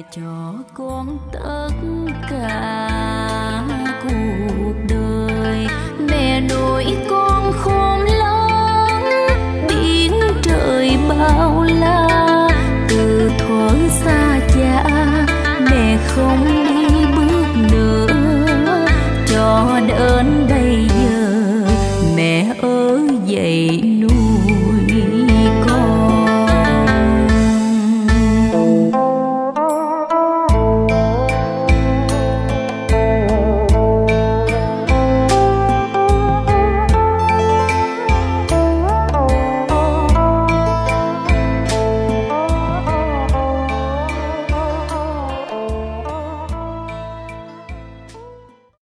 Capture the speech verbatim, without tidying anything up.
cho con tất cả cuộc đời. Mẹ nuôi con khôn lớn, biển trời bao la.